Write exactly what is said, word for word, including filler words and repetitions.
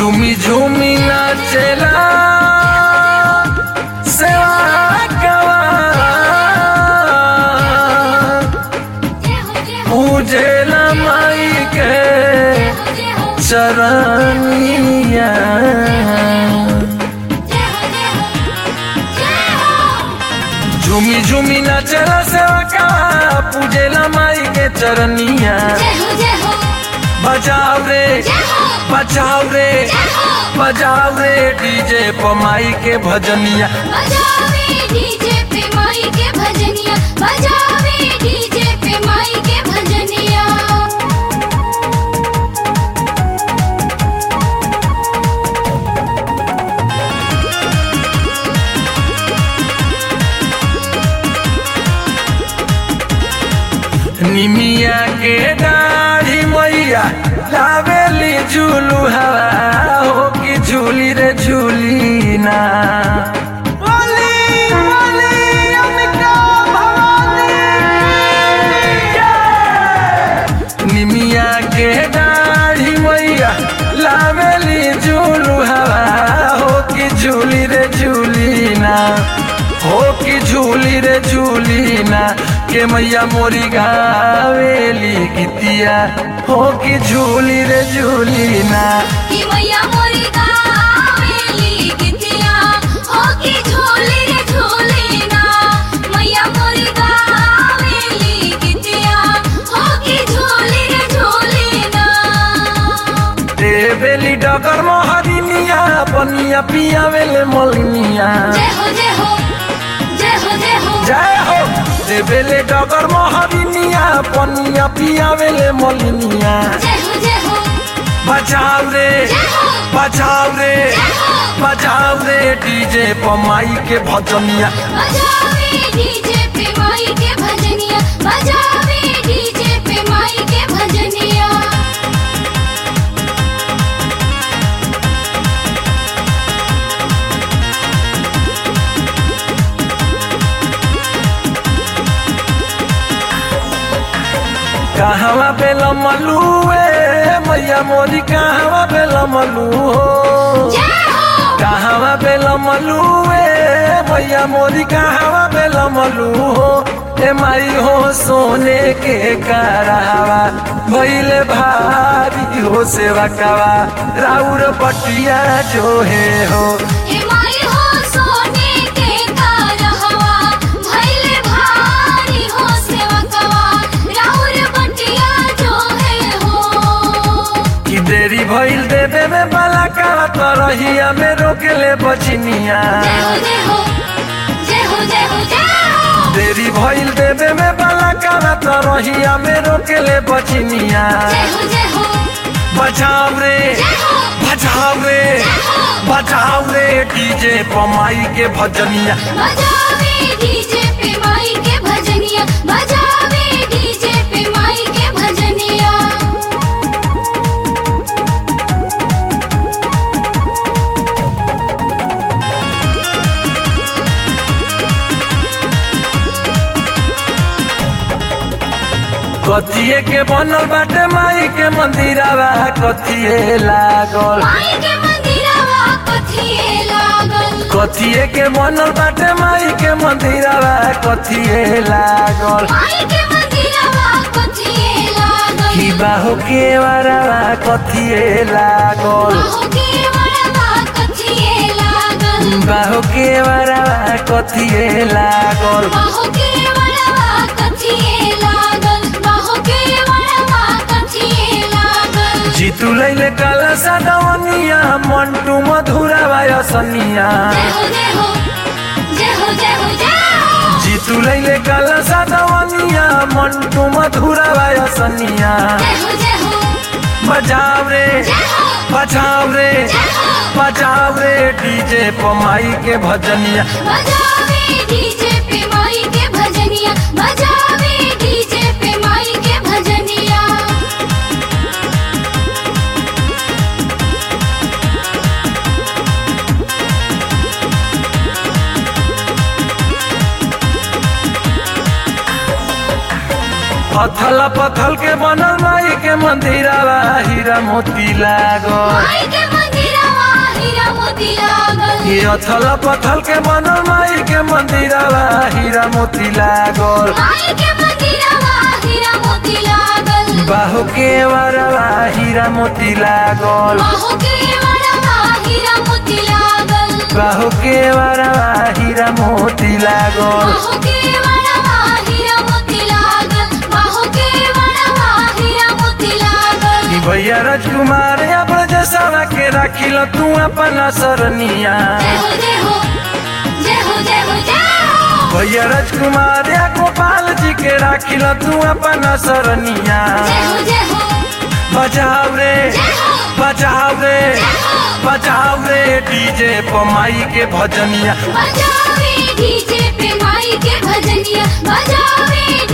झूमी झूमी नाचेला सेवा कवा पूजेला माई के चरनिया झूमी झूमी नाचेला सेवा कवा पूजेला माई के चरनिया बजाओ रे बजाओ रे बजाओ रे डीजे पे माई के भजनिया बजाओ रे डीजे पे माई के भजनिया बजाओ रे डीजे पे माई के भजनिया निमिया के दाढ़ी मैया लावेली झूलू हवा हो कि झूली रे झूली ना बोली बोली अम्बिका भवानी निमिया के दाढ़ी मैया लावेली झूलू हवा हो कि झूली रे झूली ना हो कि झूली रे झूली ना के मैया मोरी गावेली गीतिया हो कि झूली रे झूली ना कि मैया मोरी गावेली गीतिया हो कि झूली रे झूली ना मैया मोरी गावेली गीतिया हो कि झूली रे झूली ना देवेली डगर मोहरिनिया बनिया पियावेले मलिनिया जय हो जय हो जय हो जय हो जय हो देवेले डगर मोहरिनिया बनिया पियावेले मलिनिया जय हो जय हो बजाओ रे बजाओ रे बजाओ रे डीजे पे माई के भजनिया बजाओ रे डीजे पे माई के भजनिया बजाओ रे डीजे पे माई के भजनिया कहवा पे लमलुए मैया मोरी कहवा पे लमलू हो कहवा पे लमलुए मैया मोरी कहवा पे लमलू हो ए माई हो सोने के करावा भइले भारी हो सेवा कवा राउर बटिया जो है हो ए माई हो सोने के कारहवा भइले भारी हो सेवकवा राउर बटिया जो है हो कि देरी भइल देवे में बाला कवा तो रहिया में रोकले बचनिया जय हो जय हो जय हो जय हो जय हो देरी भइल देवे में बाला कवा तो रहिया में रोकले बचनिया जय हो जय हो बजाओ रे बजाओ रे बजाओ रे डीजे पे माई के भजनिया बजाओ रे डीजे पे माई के भजनिया बजाओ रे डीजे पे माई के भजनिया कथिए के बनल बाटे माई के मंदिरवा कथिए लागल माई के मंदिरवा कथिए लागल कथिए के बनल बाटे माई के मंदिरवा कथिए लागल माई के मंदिरवा कथिए लागल की बाहो के वरवा कथिए लागल बाहो के वरवा कथिए लागल बाहो के वरवा कथिए लागल बाहो के वरवा कथिए लागल बाहो के वरवा कथिए लागल जीतू लैले काला सदवनिया मंटू मधुरा वायसनिया जय हो जय हो जय हो जय हो जय हो जीतू लैले काला सदवनिया मंटू मधुरा वायसनिया जय हो जय हो बजाओ रे बजाओ रे बजाओ रे डीजे पे माई के भजनिया बजाओ रे डीजे पे माई के भजनिया बजाओ रे डीजे पे माई के भजनिया पथल पथल के बनल माई के मंदिरवा हीरा मोती लागल माई के मंदिर ये अथल पथल के बनल माई के मंदिरवा हीरा मोती लागल माई के मंदिरवा हीरा मोती लागल बाहु के वरवा हीरा मोती लागल बाहु के वरवा हीरा मोती लागल बाहु के वरवा हीरा मोती लागल बाहु के वरवा हीरा मोती लागल बाहु के वरवा हीरा मोती लागल ई भैया राजकुमार या ब्रजसवा के राखिल तू अपना सरनिया जय हो जय हो जय हो जय हो जय हो भैया राजकुमार या गोपाल जी के राखिल तू अपना सरनिया जय हो जय हो बजाओ रे जय हो बजाओ रे जय हो बजाओ रे डीजे पमाई के भजनिया बजावे डीजे पे माई के भजनिया बजावे